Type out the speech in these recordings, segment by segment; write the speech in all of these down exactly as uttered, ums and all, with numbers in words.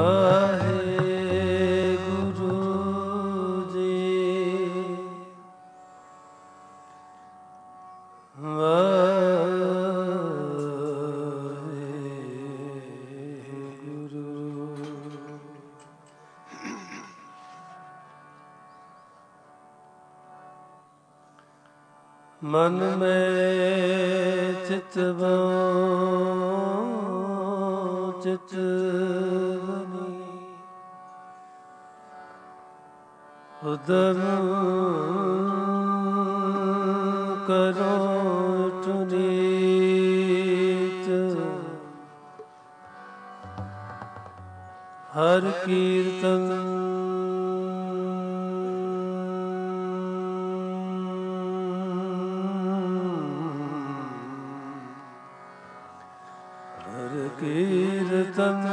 ਵਾਹਿਗੁਰੂ ਜੀ ਵਾਹਿਗੁਰੂ। ਮਨ ਮੈਂ ਚਿਤਵਉ ਚਿਤਵਨੀ ਉਦਮ ਕਰੋ ਟੁਨੀਤ ਹਰ ਕੀਰਤਨ ਕੀਰਤਨ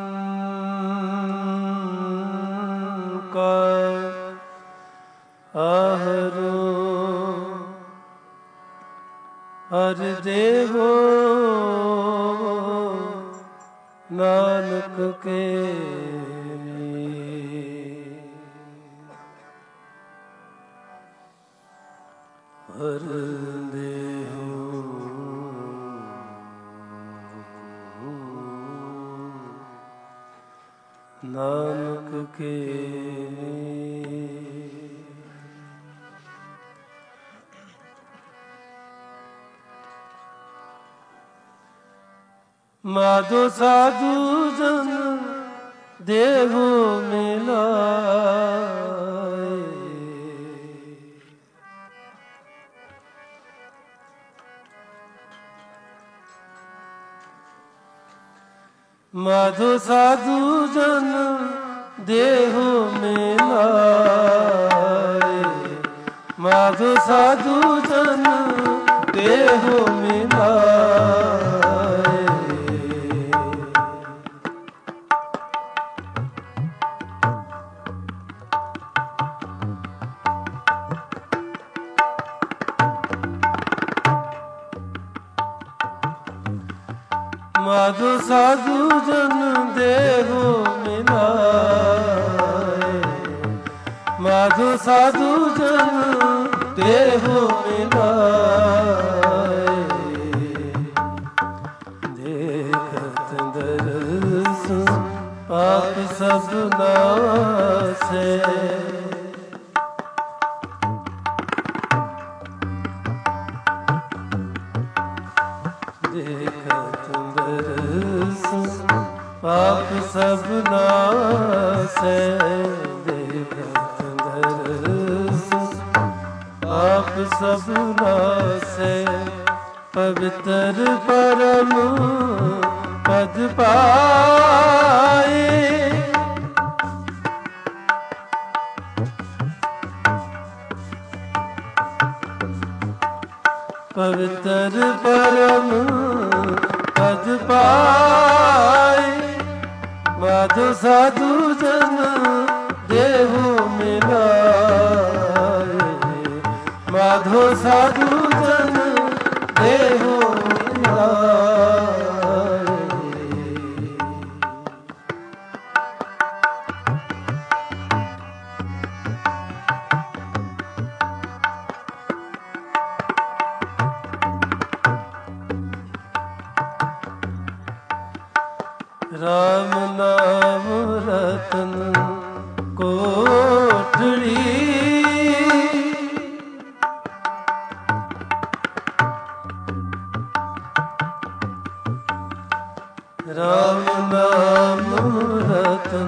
ਕਾ ਆਹਰੋ ਹਰ ਦੇਵੋ ਨਾਨਕ ਕੇ ਹਰ ਦੇਵੋ ਨਾਨਕ ਕੇ। ਮਾਧੋ ਸਾਧੂ ਜਨ ਦੇਹੋ ਮਿਲਾਏ ਮਾਧੋ ਸਾਧੂ ਜਨ ਦੇਹੋ ਮਿਲਾਏ ਮਾਧੋ ਸਾਧੂ ਜਨ ਦੇਹੋ ਮਿਲਾਏ ਮਾਧੋ ਸਾਧੂ ਜਨ ਦੇਹੋ ਮਿਲਾਏ ਮਾਧੋ ਸਾਧੂ ਜਨ ਦੇਹੋ ਮਿਲਾਏ ਦੇਖਤ ਦਰਸ ਪਾਪ ਸਭ ਨਾਸੈ ਪਾਪ ਸਭ ਨਾਸੈ ਦੇਖਤ ਦਰਸ ਪਾਪ ਸਭ ਨਾਸੈ ਪਵਿੱਤਰ ਪਰਮ ਪਦ ਪਾਏ ਪਵਿੱਤਰ ਪਰਮ ਪਦ ਪਾਏ ਮਾਧੋ ਸਾਧੂ ਜਨ ਦੇਹੋ ਮਿਲਾਏ ਮਾਧੋ ਸਾਧੂ ਜਨ ਦੇਹੋ ਮਿਲਾਏ ਰਾਮ ਨਾਮ ਰਤਨ ਕੋਠੜੀ ਰਾਮ ਨਾਮ ਰਤਨ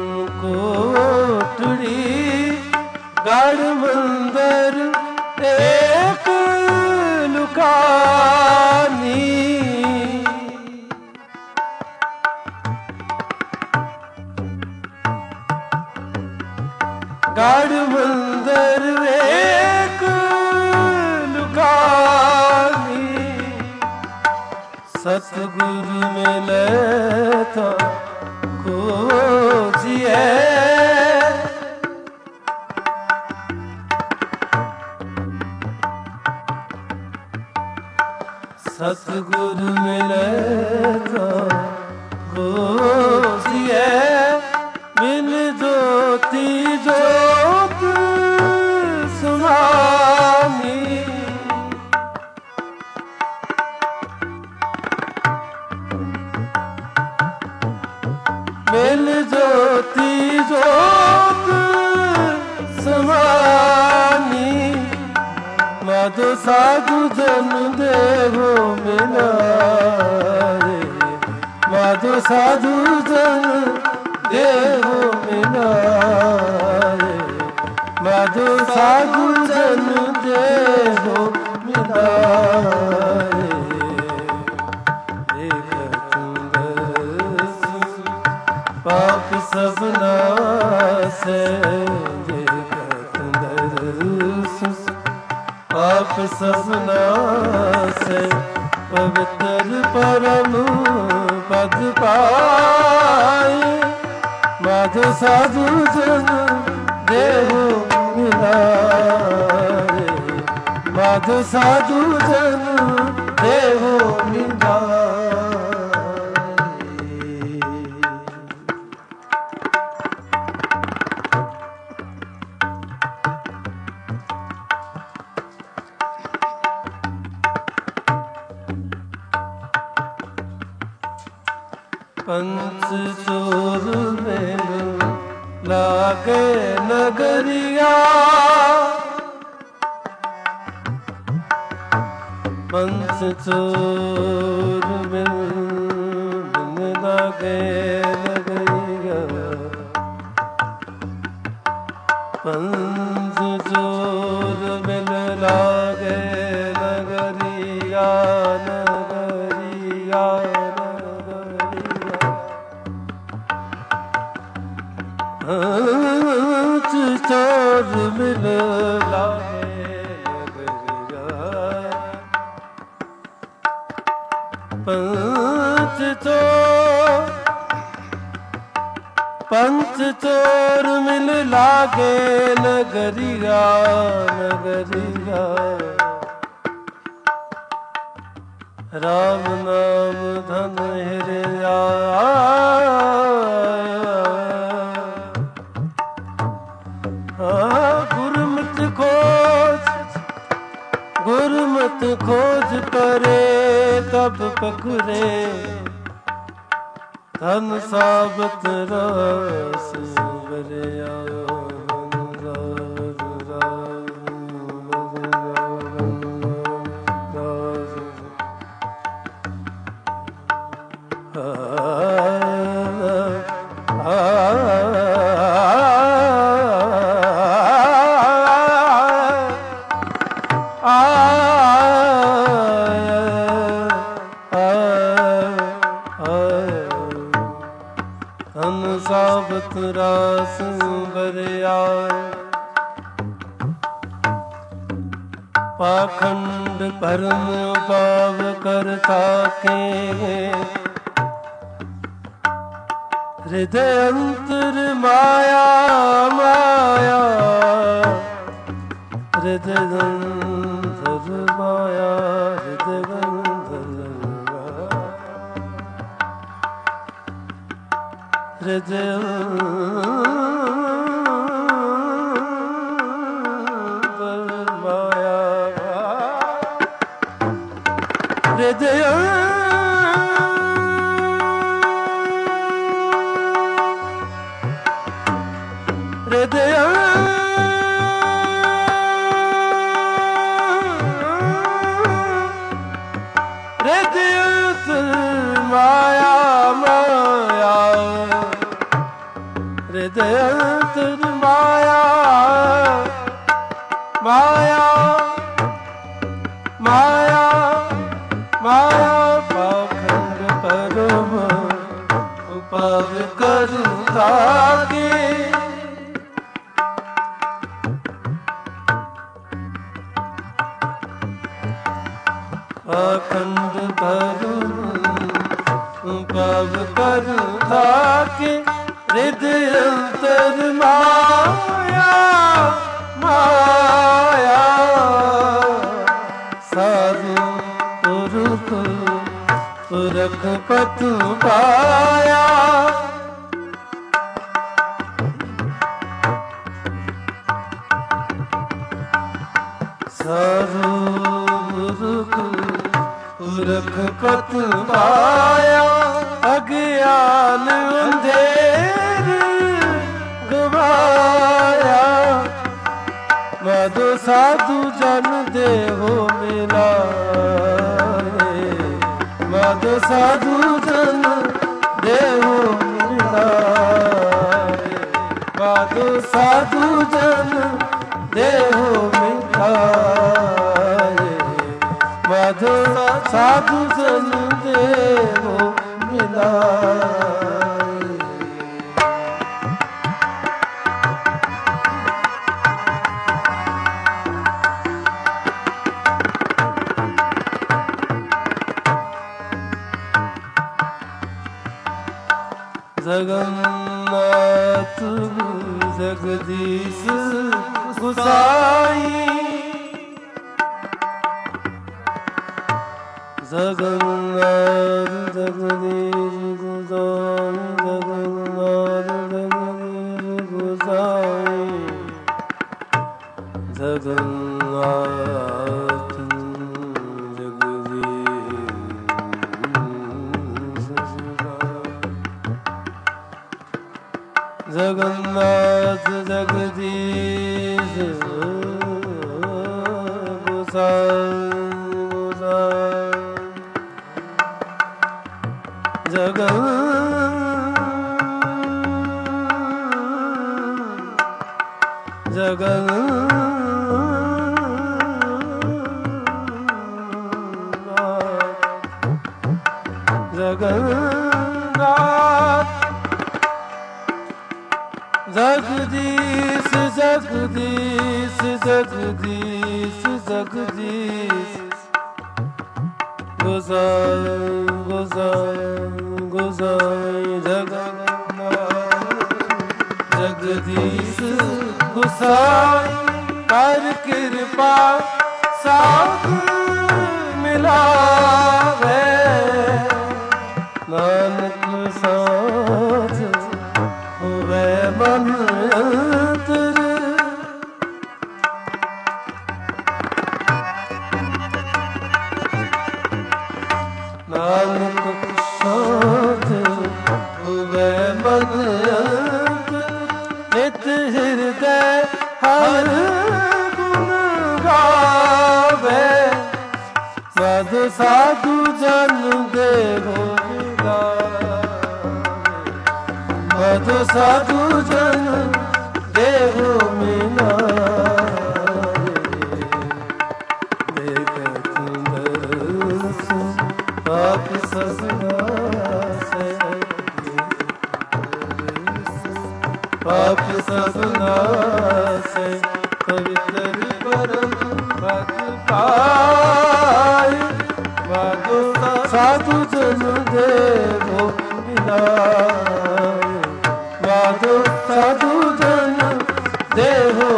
ਕੋਠੜੀ ਗੜ ਮੰਦਰ ਏਕ ਲੁਕਾਨੀ ਗੜ ਮੰਦਰ ਵੇਖ ਲੁਕਾਨੀ ਸਤਿਗੁਰ ਮਿਲੈ ਤਾਂ ਖੋਜੀਐ ਸਤਿਗੁਰ ਮਿਲੈ ਤਾਂ ਖੋਜੀਐ ज्योति ज्योत समानी मिल ज्योति ज्योत समानी माधो साधु जन देवो मिलारे माधो साधु जन देवो मिलारे माधो साधु जन देवो मिलारे पाप सब नासे पाप सब नासे पवित्र परम पद पाए माधो साधु जन देवो मिलारे माधो साधु जन देवो मिलारे पंच चोर मेल लागे नगरिया पंच चोर मेल लागे नगरिया पंच चोर मेल लागे नगरिया नगरिया पंच चोर मिल लागे पंच चोर पंच चोर मिल लागे नगरिया नगरिया राम नाम धन हिरिया गुरमत खोज गुरमत खोज करे तब पकड़े धन साबत रस बरिया रास बरिया पाखंड परम पाव कर थाके हृदय अंतर माया माया हृदय अंतर माया हृदय हृदय माया हृदय हृदय हृदय माया माया हृदय माया माया माया माया पाखंड परम उपाव करू ताके पाखंड परम उपाव करू ताके हृदय अंतर माया माया साधु पुरुष पुरख पतु पाया ਸਾਧੂ ਗੁਰਖ ਪੁਰਖ ਪਤ ਪਾਇਆ ਅਗਿਆਨ ਅੰਧੇਰ ਗਵਾਇਆ ਮਾਧੋ ਸਾਧੂ ਜਨ ਦੇਹੋ ਮਿਲਾਏ ਮਾਧੋ ਸਾਧੂ ਜਨ ਦੇਹੋ ਮਿਲਾਏ ਮਾਧੋ ਸਾਧੂ ਜਨ ਦੇਹੋ ਮਿਲਾਏ ਮਾਧੋ ਸਾਧੂ ਜਨ ਦੇਹੋ ਮਿਲਾਏ जगन्नाथ जगदीश गुसाई जगन्नाथ जगदीश गुसाई जगन्नाथ जगन्नाथ जगदीश गोसाई गोसाई जगन जगन जगन्नाथ जगदीश जगदीश जगदीश जगदीश गोसाई गोसाई गोसाई जगन्नाथ जगदीश गोसाई कर कृपा साथ मिलावे नानक साथ होवे मन अंतर नानक साथ होवे मन अंतर नित हृदय हर गुण गावे साधु साधु जन देहो साधु साधु जन देहो मिलाए देखत दर्श पाप ससुनासे पाप ससुनासे पवित्र परम भग पाए साधु साधु जन देहो मिलाए साधु साधु जन देहो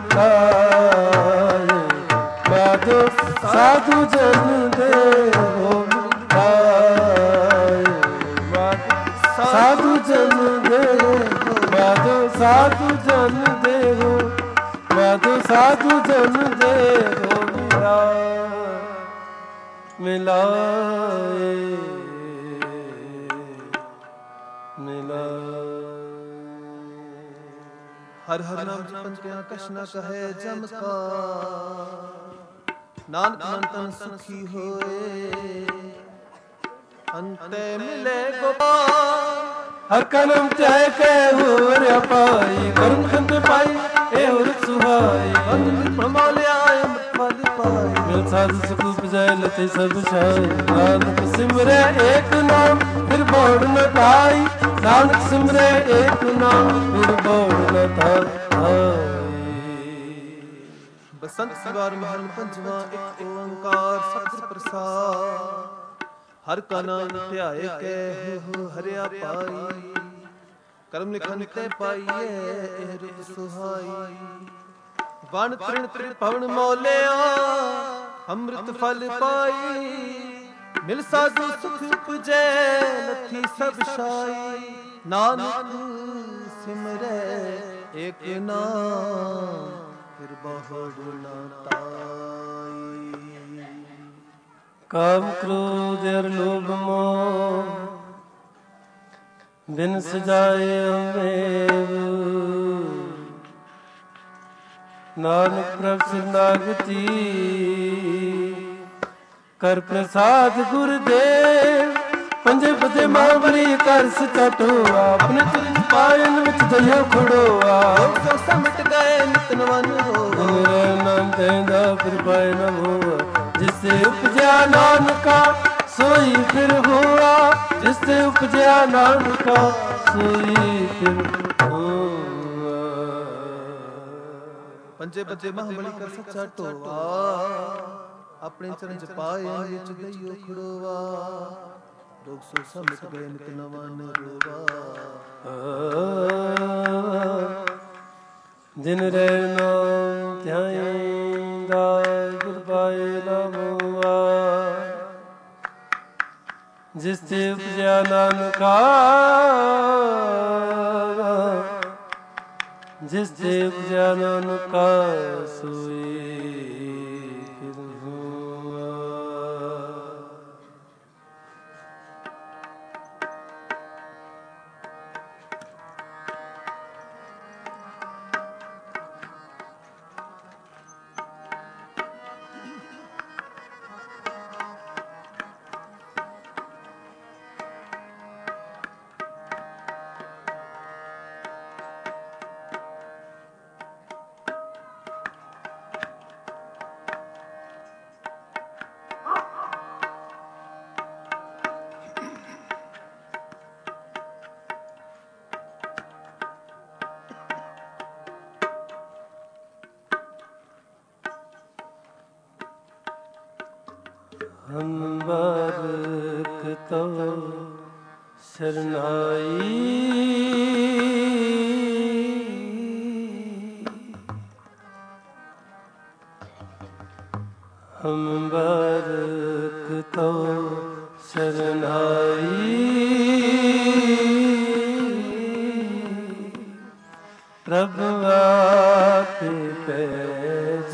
मिलाए साधु साधु जन देहो मिलाए साधु जन देहो साधु साधु जन देहो साधु साधु जन देहो मिलाए मिलाए मिलाए हर हर नाम जपन के कछ न कहे चमत्कार नानक मन तन सुखी होए अंते मिले गोपाल हर कलम चाहे के हो रे पाई करुण खंत पाई ए और सुहाई प्रमाले आए फल पाई मिल साध सुख उपजाए लते सब छाई नानक सिमरे एक नाम फिर बोड़ न पाई नानक सिमरे एक नाम फिर बोड़ न थाई बसंत सिवार महल पंचवा एक ओंकार सतगुर प्रसाद हर का नाम ध्याए के हो हरिया पाई कर्म लिखन ते पाइए एह रुत सुहाई वन तृण तृण पवन मौलिया अमृत फल पाई मिल साधु सुख उपजे लथी सब शाई नानक सिमरे एक नाम फिर बहु गुण ताई। ਕਾਮ ਕ੍ਰੋਧ ਅਰ ਲੋਭ ਮੋਹ ਬਿਨ ਸਜਾਏ ਹਮੇਵ ਨਾਨਕ ਪ੍ਰਭ ਸਰਨਾਗਤੀ ਕਰ ਪ੍ਰਸਾਦ ਗੁਰਦੇਵ ਪੰਜੇ ਪਤੇ ਮਹਾਬਲੀ ਕਰ ਸਚਾਟੋ ਆਪਣੇ ਚਰਨ ਪਾਇਨ ਵਿੱਚ ਦਇਆ ਖੜੋਆ ਸੋ ਸਮਟ ਗਏ ਨਿਤ ਨਵਨ ਹੋਆ ਮੇਰਾ ਨਾਮ ਤੈਂਦਾ ਫਿਰ ਪਾਇ ਨ ਹੋਆ ਜਿਸੇ ਉਪਜਿਆ ਨਾਨਕਾ ਸੋਈ ਫਿਰ ਹੋਆ ਜਿਸੇ ਉਪਜਿਆ ਨਾਨਕਾ ਸੋਈ ਫਿਰ ਹੋਆ ਪੰਜੇ ਪਤੇ ਮਹਾਬਲੀ ਕਰ ਸੱਚਾ ਟੋਆ ਆਪਣੇ ਚਰਨ ਚ ਪਾਏ ਵਿੱਚ ਦਈਓ ਖੜੋਵਾ ਲੋਕ ਸੋ ਸਮਟ ਗਏ ਨਿਤ ਨਵਨ ਰੋਵਾ ਜਿਨ ਰਹਿ ਨਾਮ ਧਿਆਇਂਦਾ ਗੁਰ ਪਾਏ ਨਾਮੁਆ ਜਿਸ ਤੇ ਉਪਜਿਆ ਨਾਨਕਾ ਜਿਸ ਤੇ ਉਪਜਿਆ ਨਾਨਕਾ ਸੋਈ ਫਿਰ ਹੋਆ ਹਮ ਬਾਰਕ ਤੋ ਸਰਨਾਈ ਹਮ ਬਾਰਕ ਤੋ ਸਰਨਾਈ ਪ੍ਰਭ ਆਪੇ ਪੈਜ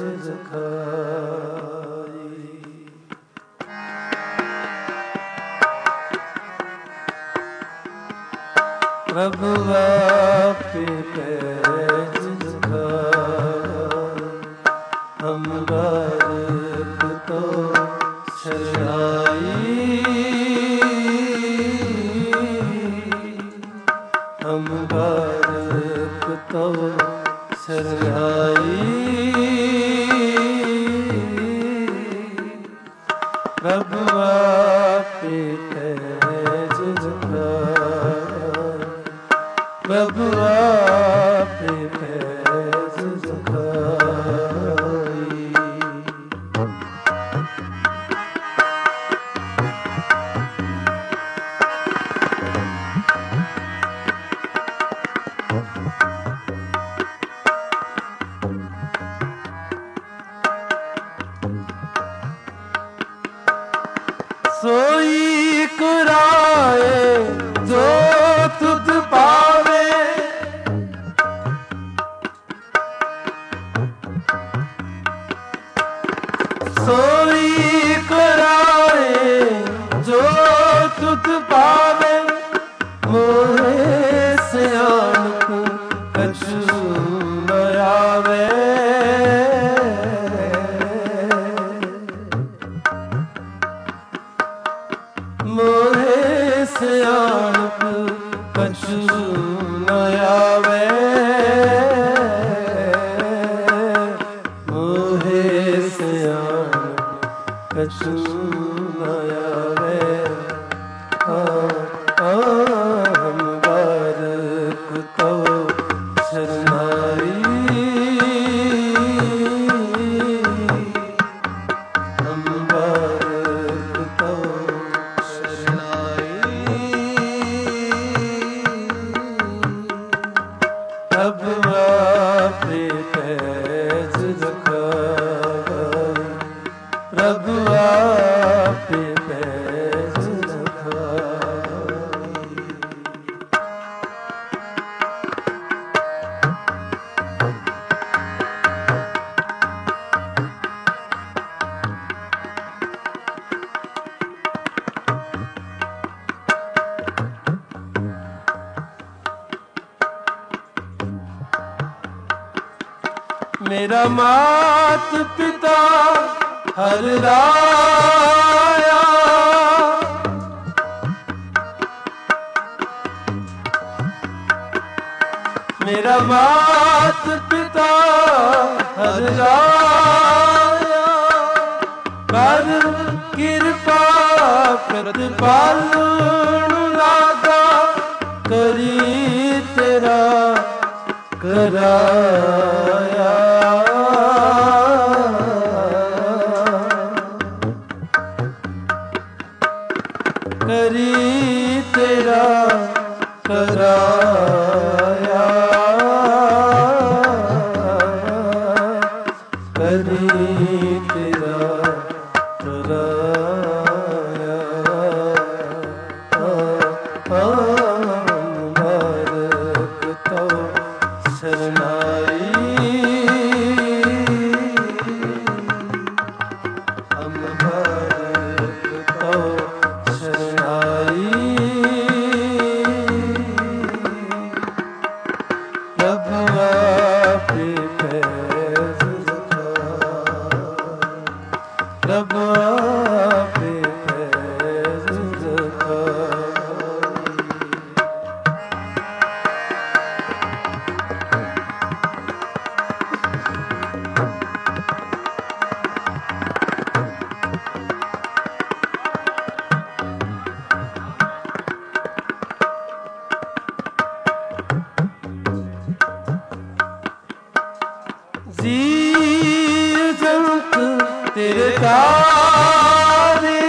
ਰਖਾਈ ਪ੍ਰਭ ਆਪੇ ਪੈਜ ਰਖਾਈ ਹਮ ਬਾਰਕ ਤੋ ਸਰਨਾਈ ਹਮ ਬਾਰਕ ਤੋ ਸਰਨਾਈ ਪ੍ਰਭ ਆਪੇ ਪੈਜ ਰਖਾਈ ਪ੍ਰਭ ਆਪੇ ਪੈਜ ਰਖਾਈ ਸੋਈ ਕੁਰਾਏ ਜੋ ਤੁਧ ਪਾਵੇ ਸੋਈ ਕੁਰਾਏ ਜੋ ਤੁਧ ਪਾਵੇ ਮੋਹੇ ਸਿਆਣਪ ਕਛੂ ਨ ਆਵੇ ਮੋਹੇ ਸਿਆਣਪ ਕਛੂ ਨ ਆਵੇ ਮੋਹੇ ਸਿਆਣਪ ਕਛੂ ਨ ਆਵੇ ਹਮ ਬਾਰਕ ਤੋ ਸਰਨਾਈ ਹਮ ਬਾਰਕ ਤੋ ਪ੍ਰਭ ਆਪੇ ਪੈਜ ਰਖਾਈ ਪ੍ਰਭ ਆਪੇ ਪੈਜ ਰਖਾਈ मेरा मात पिता हर राया, मेरा मात पिता हर राया, कर कृपा प्रतिपालन लागा, करी तेरा कराया। करी तेरा कराया, करी तेरा कराया। मारक तो शरणाई, हम मारक तो शरणाई। प्रभु आपे फैज़ रखाए, प्रभु आपे फैज़ रखाए। जीव जंत तेरे तारे,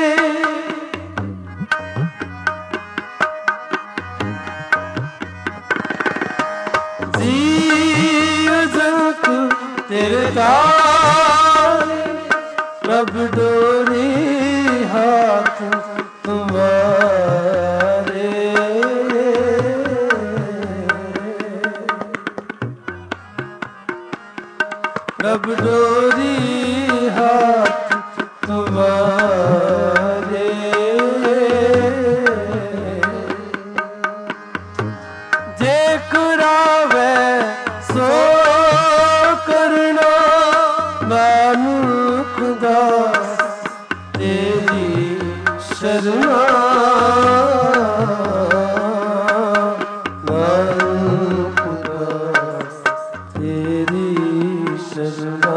जीव जंत तेरे तारे, प्रभु डोरी हाथ तुम्हारे। प्रभु डोरी हाथ तुम्हारे, जे कुरावे सो करना, मानुख दास तेरी शरणा। मानुख दास तेरी शरणा।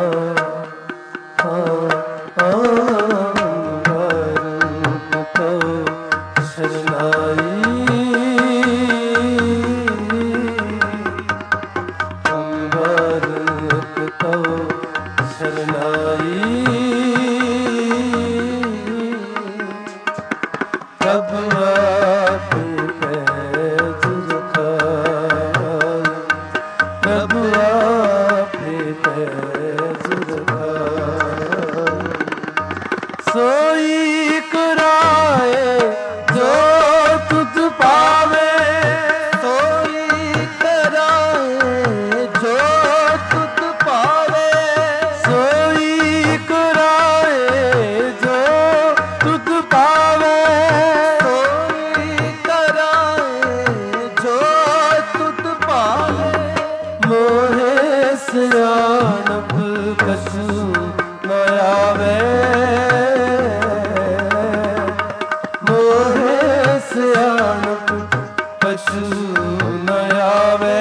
सोई कराए जो तुझ पावे, सोई कराए जो तुझ पावे, सोई कराए जो तुझ पावे, सोई कराए जो तुझ पावे। मोहे सियानप कछु न आवे, सियानप कछु न आवे,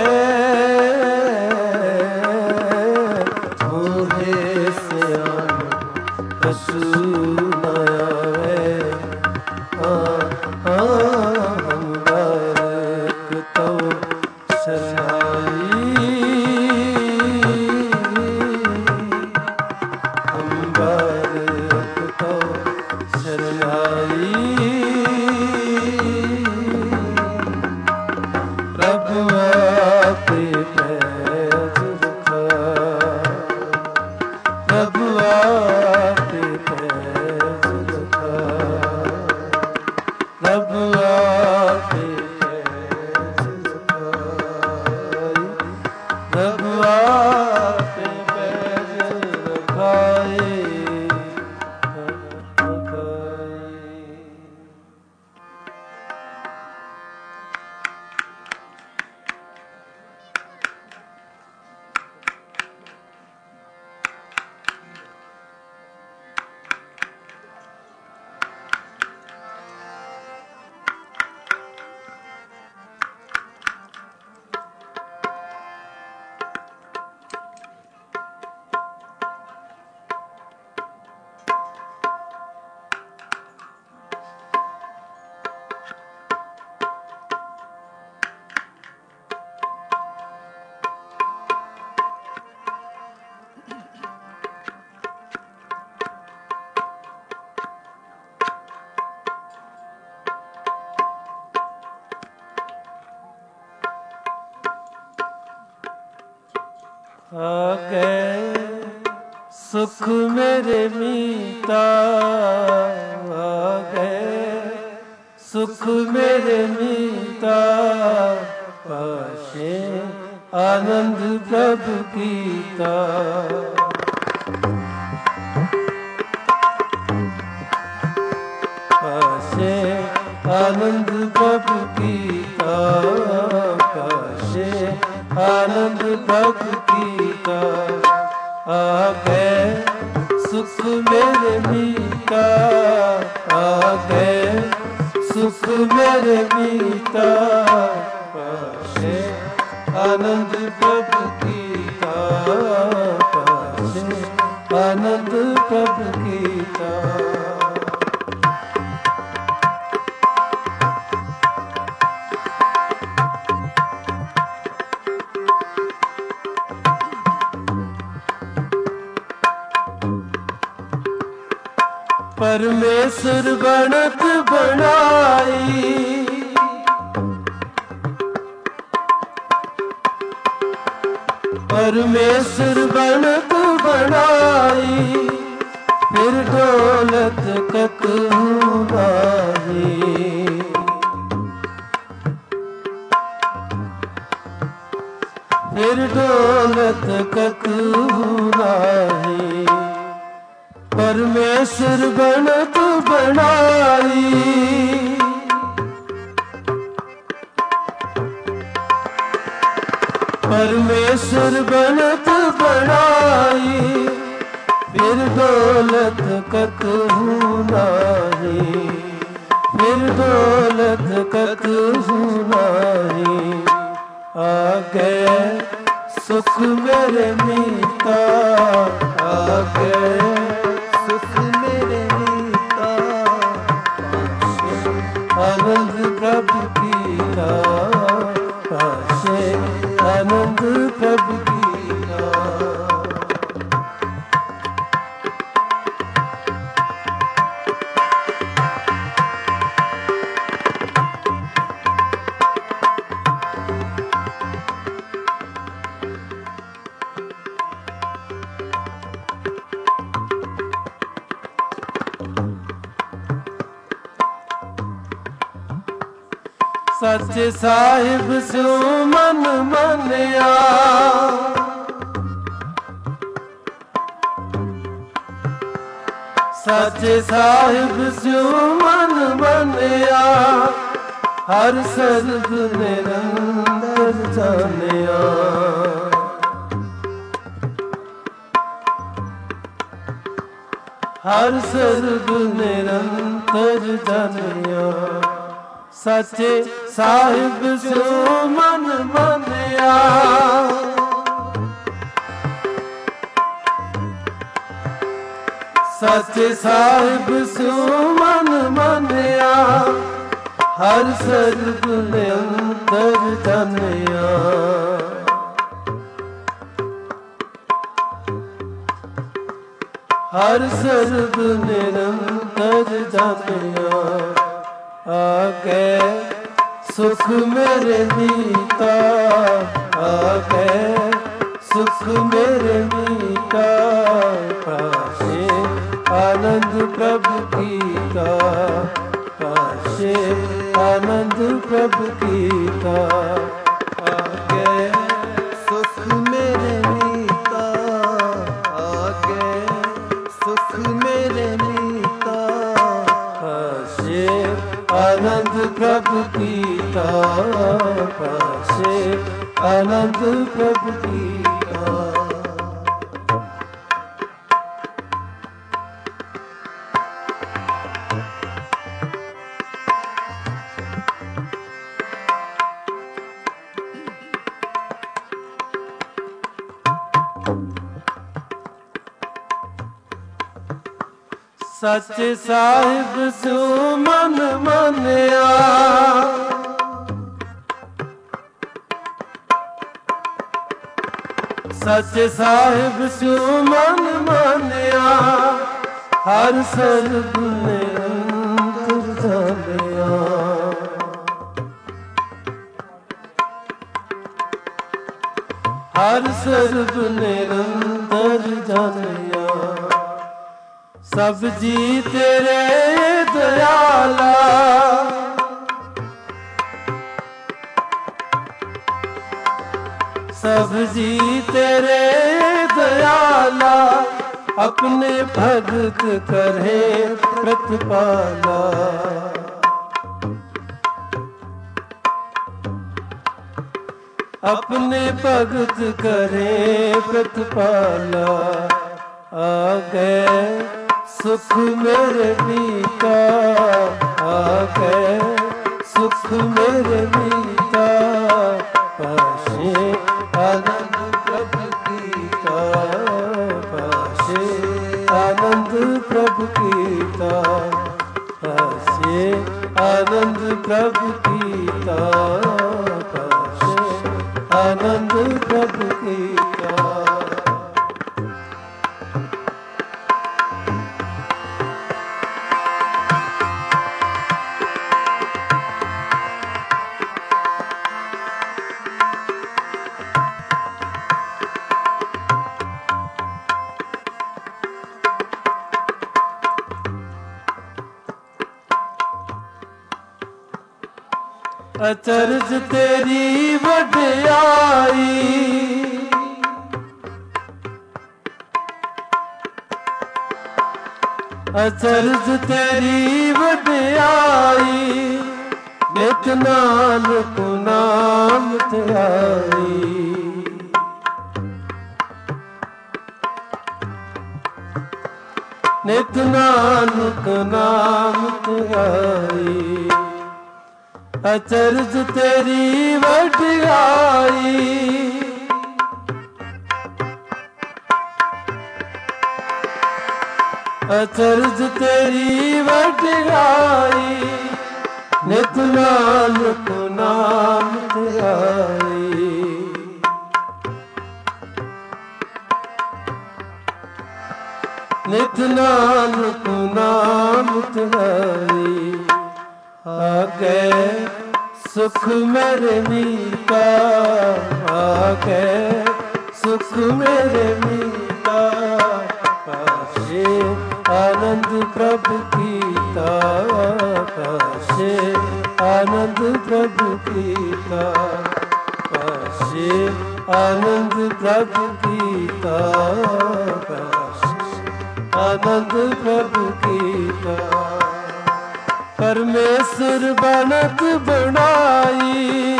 मोहे सियानप कछु न आवे। हाँ हाँ हम बारक तो शरणाई, हम बारक तो शरणाई। प्रभु आपे फैज़ रखाए, प्रभु आपे फैज़ रखाए, प्रभु आपे फैज़ रखाए, प्रभु आपे फैज़ रखाए। ਆਗੇ ਸੁਖ ਮੇਰੇ ਮੀਤਾ, ਆਗੇ ਸੁਖ ਮੇਰੇ ਮੀਤਾ, ਪਾਸ਼ੇ ਆਨੰਦ ਪ੍ਰਭ ਕੀਤਾ। ਪਾਸ਼ੇ ਆਨੰਦ ਪ੍ਰਭ ਕੀਤਾ, ਪਾਸ਼ੇ ਆਨੰਦ ਪ੍ਰਭ ਕੀਤਾ। ਆਗੇ ਸੁਖ ਮੇਰੇ ਮੀਤਾ, ਆਗੇ ਸੁਖ ਮੇਰੇ ਮੀਤਾ, ਪਾਸ਼ੇ ਆਨੰਦ ਪ੍ਰਭ ਕੀਤਾ, ਪਾਸ਼ੇ ਆਨੰਦ ਪ੍ਰਭ ਕੀਤਾ। ਪਰਮੇਸ਼ਰ ਬਣਤ ਬਣਾਈ, ਪਰਮੇਸ਼ਰ ਬਣਤ ਬਣਾਈ, ਫਿਰ ਦੌਲਤ ਕਤਹੁ ਨਾਹੀ। ਫਿਰ ਦੌਲਤ ਕਤਹੁ ਨਾਹੀ। ਪਰਮੇਸ਼ਰ ਬਣਤ ਬਣਾਈ, ਪਰਮੇਸ਼ਰ ਬਣਤ ਬਣਾਈ, ਫਿਰ ਦੌਲਤ ਕਤਹੁ ਨਾਹੀ। ਫਿਰ ਦੌਲਤ ਕਤਹੁ ਨਾਹੀ। ਆਗੇ ਸੁਖ ਮੇਰੇ ਮੀਤਾ, ਆਗੇ ਸੁਖ ਮੇਰੇ ਮੀਤਾ, ਆਨੰਦ ਪ੍ਰਭ ਕੀਤਾ, ਪਾਸ਼ੇ ਆਨੰਦ ਪ੍ਰਭ ਕੀਤਾ। ਸੱਚੇ ਸਾਹਿਬ ਸਿਉ ਮਨ ਮੰਨਿਆ, ਸੱਚੇ ਸਾਹਿਬ ਸਿਉ ਮਨ ਮੰਨਿਆ, ਹਰ ਸਰਬ ਨਿਰੰਤਰ ਜਾਣਿਆ। ਹਰ ਸਰਬ ਨਿਰੰਤਰ ਜਾਣਿਆ। ਸੱਚੇ ਸਾਹਿਬ ਸਿਉ ਮਨ ਮੰਨਿਆ, ਸੱਚੇ ਸਾਹਿਬ ਸਿਉ ਮਨ ਮੰਨਿਆ, ਹਰ ਸਰਬ ਨਿਰੰਤਰ ਜਾਣਿਆ। ਹਰ ਸਰਬ ਨਿਰੰਤਰ ਜਾਣਿਆ। ਆਗੇ ਸੁਖ ਮੇਰੇ ਮੀਤਾ, ਆਗੇ ਸੁਖ ਮੇਰੇ ਮੀਤਾ, ਪਾਸ਼ੇ ਆਨੰਦ ਪ੍ਰਭ ਕੀਤਾ, ਪਾਸ਼ੇ ਆਨੰਦ ਪ੍ਰਭ ਕੀਤਾ। ਆਗੇ ਸੁਖ ਮੇਰੇ ਮੀਤਾ, ਆਗੇ ਸੁਖ ਮੇਰੇ ਮੀਤਾ, ਪਾਸ਼ੇ ਆਨੰਦ ਪ੍ਰਭ ਕੀਤਾ, ਪਾਸ਼ੇ ਆਨੰਦ ਪ੍ਰਭ ਕੀਤਾ। ਸੱਚੇ ਸਾਹਿਬ ਸਿਉ ਮਨ ਮੰਨਿਆ, ਸੱਚੇ ਸਾਹਿਬ ਸਿਉ ਮਨ ਮੰਨਿਆ, ਹਰ ਸਰਬ ਨਿਰੰਤਰ ਜਾਣਿਆ। ਹਰ ਸਰਬ ਨਿਰੰਤਰ ਜਾਣਿਆ। ਸਭ ਜੀ ਤੇਰੇ ਦਇਆਲਾ, ਸਭ ਜੀ ਤੇਰੇ ਦਇਆਲਾ, ਆਪਣੇ ਭਗਤ ਕਰੇ ਪ੍ਰਤਪਾਲਾ। अपने भगत करे प्रतिपाला। आ गए सुख मेरे मीता, आ गए सुख मेरे मीता, पाशे आनंद प्रभु कीता, पाशे आनंद प्रभु कीता, पाशे आनंद प्रभु कीता, आनंद प्रभु कीता। अचरज तेरी वड्याई, अचरज तेरी वड्याई, नित नानक नाम ध्याई। नित नानक नाम ध्याई। अचरज तेरी वड्याई, अचरज तेरी वड्याई, नित नानक नाम ध्याई। नित नानक नाम ध्याई। आ गए सुख मेरे मीता, आ गए सुख मेरे मीता, पाशे आनंद प्रभु कीता, पाशे आनंद प्रभु कीता, पाशे आनंद प्रभु कीता, पाशे आनंद प्रभु कीता। परमेश्वर बनत बनाई,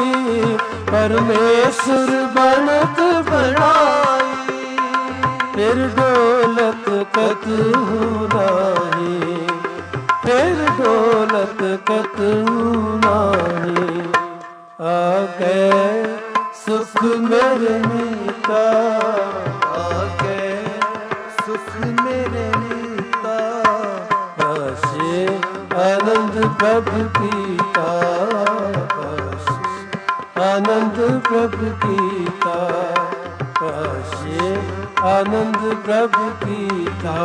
परमेश्वर बनत बनाई, फिर डोलत कतहु नाही, फिर डोलत कतहु नाही। आ गए सुख मेरे मीता, आ गए सुख मेरे मीता, पाशे आनंद प्रभु कीता, आनंद प्रभु कीता, पाशे आनंद प्रभु कीता,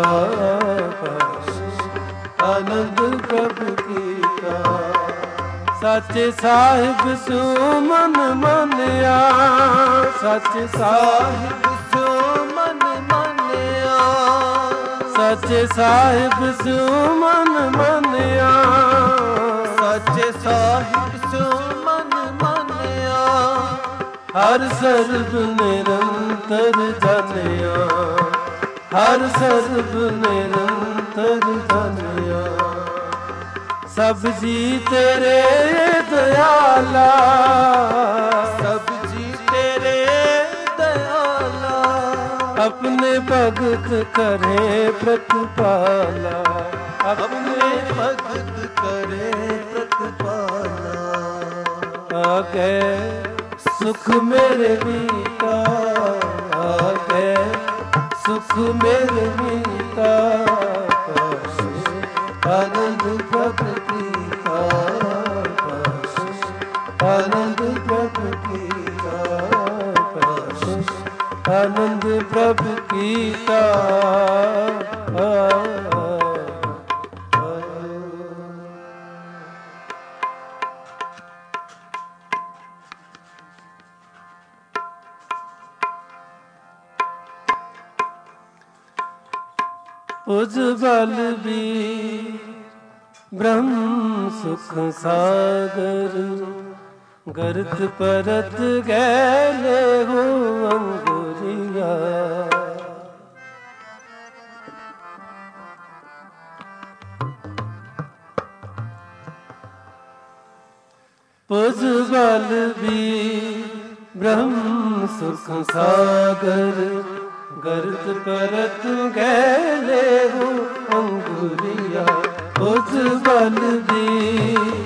आनंद प्रभु कीता। सच्चे साहिब सो मन मानिया, सच्चे साहिब सो मन मानिया, सच्चे साहिब सो मन मानिया, सच्चे साहिब सो मन मानिया, हर सर्ब निरंतर जानिया, हर सर्ब निरंतर जानिया। सब जी तेरे दयाला, सब जी तेरे दयाला, अपने भगत करे प्रतिपाला, अपने भगत करे प्रतिपाला। आ गए सुख मेरे मीता, आ गए सुख मेरे मीता, आनंद प्रभु कीता, आनंद प्रभु कीता, आनंद प्रभु कीता। उज बलबीर ब्रह्म सुख सागर, गरत परत गैले हो अंगुरिया। पुज बलबीर ब्रह्म सुख सागर, गरत परत गैले हो अंगुरिया। पुज बलबीर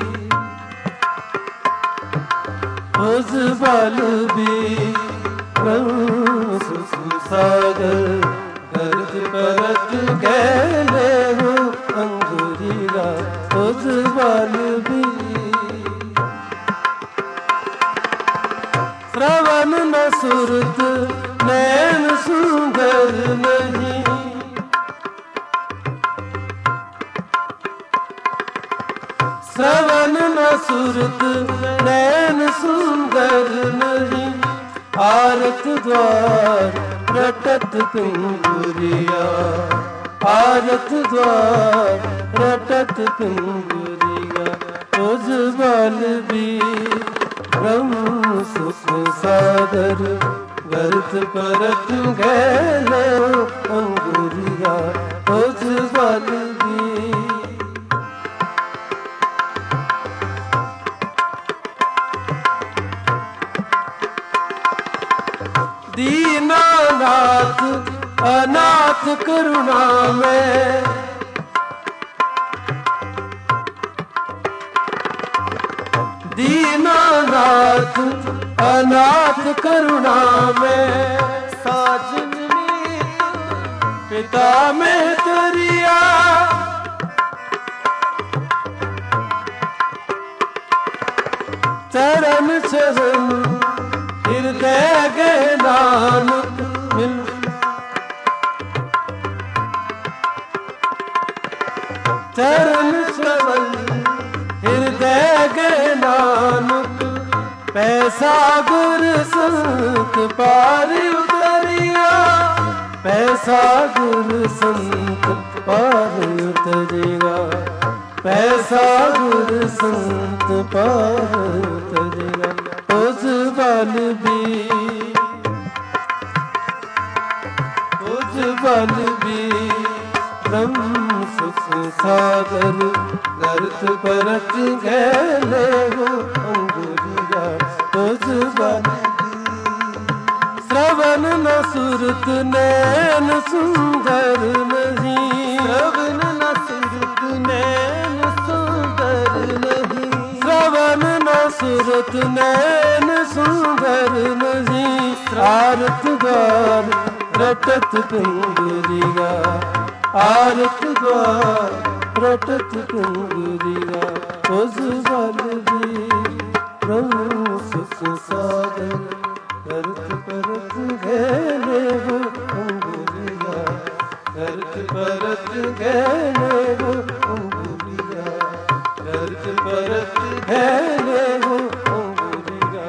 पुज बलबीर ब्रह्म सुख सागर, गरत परत गैले हो अंगुरिया। पुज बलबीर श्रवण न सुरत नैन सुंदर नहीं, श्रवण न सुरत नैन सुंदर नहीं। आरत द्वार रटत पिंगुरिया, आरत द्वार रटत पिंगुरिया। उज बलबीर ब्रह्म सुख सागर, गरत परत गैले अंगुरिया। उज बलबीर दीनानाथ अनाथ करुणा में, दीनानाथ अनाथ करुणा में। साजन मीत पिता में तरिया, चरण चरण हृदय गए नानक मिल। चरण चरण हृदय गए नानक, पैसा गुर संत पार उतरिया। पैसा गुर संत पार उतरेगा, पैसा गुर संत पार उतरेगा। उस बलबीर उस बलबीर ब्रह्म सुख सागर, गरत परत गैले हो अंगुरिया। उस बलबीर श्रवण न सुरत नैन सुंदर नहीं, श्रवण न सुरत नैन सुंदर नहीं। श्रवण न सुरत नैन सुंदर नहीं। आरत द्वार रटत पिंगुरिया, आरत द्वार रटत पिंगुरिया। उस बलबीर ब्रह्म सुख सागर, गरत परत गैले हो अंगुरिया। गरत परत गैले हो अंगुरिया, गरत परत गैले हो अंगुरिया।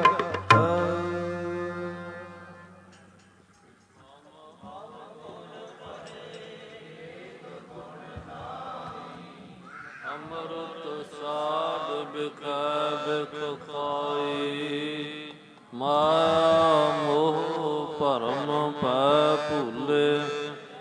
अमृत साध बिकै बिख खाई, माया मोह भरम पै भूले।